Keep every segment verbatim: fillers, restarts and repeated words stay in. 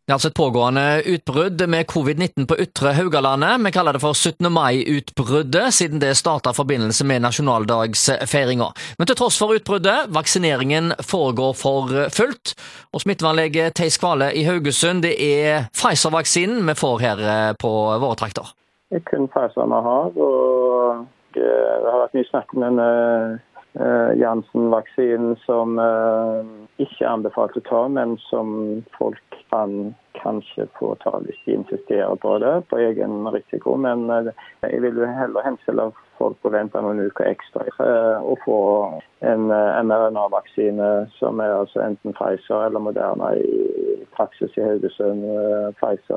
Det er altså et pågående utbrudd med covid nitten på Ytre Haugalandet. Vi kaller det for syttende mai-utbruddet, siden det startet i forbindelse med nasjonaldagsfeiringen. Men til tross for utbruddet, vaksineringen foregår for fullt. Og smittevernlege Theis Kvale i Haugesund, det er Pfizer-vaksinen vi får her på våre trakter. Det er kun Pfizer vi har, og det har vært mye snakk om denne Janssen-vaksinen som uh, ikke anbefalt å ta, men som folk kan kanskje få ta hvis de insisterer på det, på egen risiko. Men uh, jeg vil jo heller henstille folk på å vente noen uker ekstra uh, og få en uh, mRNA-vaksine som er altså enten Pfizer eller Moderna i praksis i Haugesund, uh,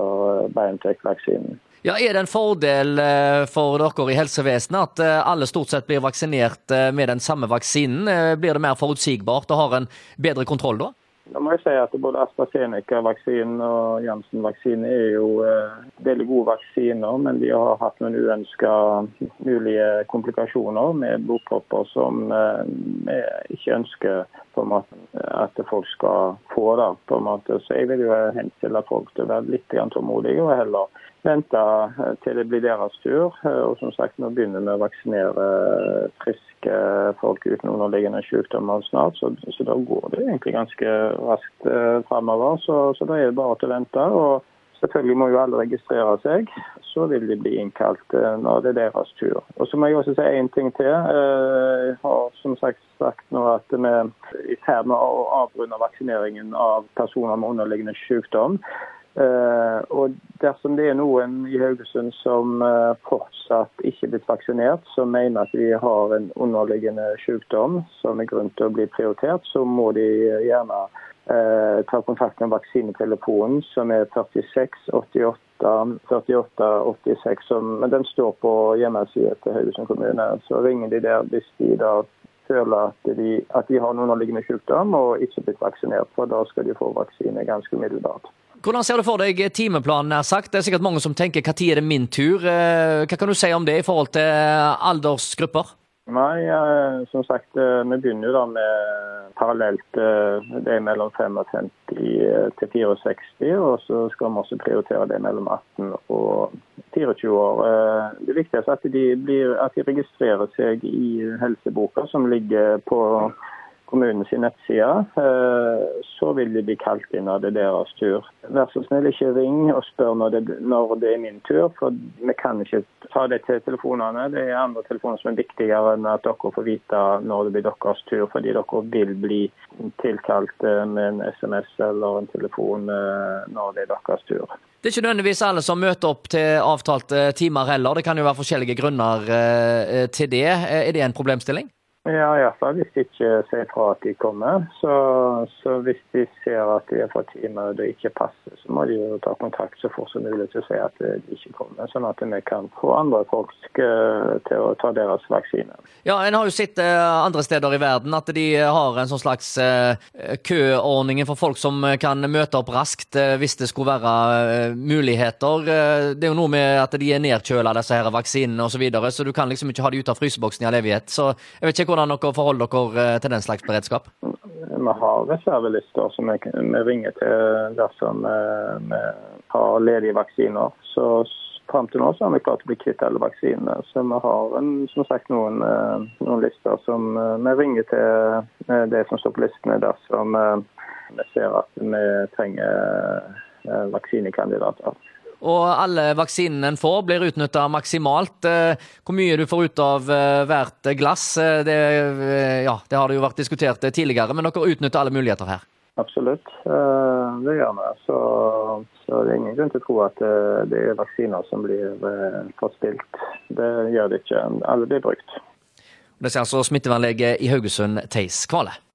Pfizer-BioNTech-vaksinen. Ja, er det en fordel for dere i helsevesenet at alle stort sett blir vaksinert med den samme vaksinen? Blir det mer forutsigbart og har en bedre kontroll da? Da må jeg si at både AstraZeneca-vaksinen og Janssen-vaksinen er jo eh, veldig gode vaksiner, men de har hatt noen uønskede mulige komplikasjoner med blodpropper som eh, vi ikke ønsker på en måte, at folk skal få da, på en måte. Så jeg vil jo henstille folk til å være litt tålmodige og heller vente til det blir deres tur. Og som sagt, nå begynner vi å vaksinere friske folk uten underliggende sykdommer snart, så, så da går det egentlig ganske raskt eh, fremover. Så, så da er det bare til å vente, og selvfølgelig må jo alle registrere seg, så vil de bli innkalt eh, når det er deres tur. Og så må jeg også si en ting til. Eh, jeg har som sagt sagt nå at vi er i ferd med å avrunde vaksineringen av personer med underliggende sykdom. Uh, og dersom det er noen i Haugesund som uh, fortsatt ikke er blitt vaksinert, som mener at de har en underliggende sykdom som er grunn til å bli prioritert, så må de gjerne uh, ta kontakt med vaksinetelefonen som er førtiseks åttiåtte førtiåtte åttiseks, som, men den står på hjemmesiden til Haugesund kommune. Så ringer de der hvis de da føler at de, at de har en underliggende sykdom og ikke blitt vaksinert, for da skal de få vaksine ganske umiddelbart. Hvordan ser du for deg timeplanen er sagt? Det er sikkert mange som tenker, hva tid er det min tur? Hva kan du si om det i forhold til aldersgrupper? Nei, som sagt, vi begynner jo da med parallelt, det er mellom femtifem til sekstifire, og så skal vi også prioritere det mellom atten og tjuefire år. Det viktigste er at de, blir, at de registrerer seg i helseboka som ligger på kommunens nettside, så vil de bli kalt inn når det er deres tur. Vær så snill, ikke ring og spør når det, når det er min tur, for vi kan ikke ta det til telefonene. Det er andre telefoner som er viktigere enn at dere får vite når det blir deres tur, fordi dere vil bli tilkalt med en sms eller en telefon når det er deres tur. Det er ikke nødvendigvis alle som møter opp til avtalte timer heller. Det kan jo være forskjellige grunner til det. Er det en problemstilling? Ja, i hvert fall hvis de ikke ser fra at de kommer, så, så hvis de ser at de har fått time og det ikke passer, så må de jo ta kontakt så fort som mulig til å si at de ikke kommer, sånn at vi kan få andre folk til å ta deres vaksine. Ja, en har jo sett andre steder i verden at de har en sånn slags køordning for folk som kan møte opp raskt hvis det skulle være muligheter. Det er jo noe med at de er nedkjølet, disse her vaksinene og så videre, så du kan liksom ikke ha de ut av fryseboksen i all evighet, så jeg vet ikke hvordan dere forholder dere til den slags beredskap? Vi har reservelister som vi, vi ringer til dersom vi har ledige vaksiner. Så frem til nå så har vi klart å bli kvitt alle vaksinene. Så vi har en, som sagt noen, noen lister som vi ringer til det som står på listene dersom vi ser at vi trenger vaksinekandidater. Og alle vaksinene en får blir utnyttet maksimalt. Hvor mye du får ut av hvert glass, det, ja, det har det jo vært diskutert tidligere, men dere utnytter alle muligheter her. Absolutt, det gjør vi. Så, så det er ingen grunn til å tro at det er vaksiner som blir forspilt. Det gjør det ikke. Alle blir brukt. Det sier altså smittevernlege i Haugesund, Theis Kvale.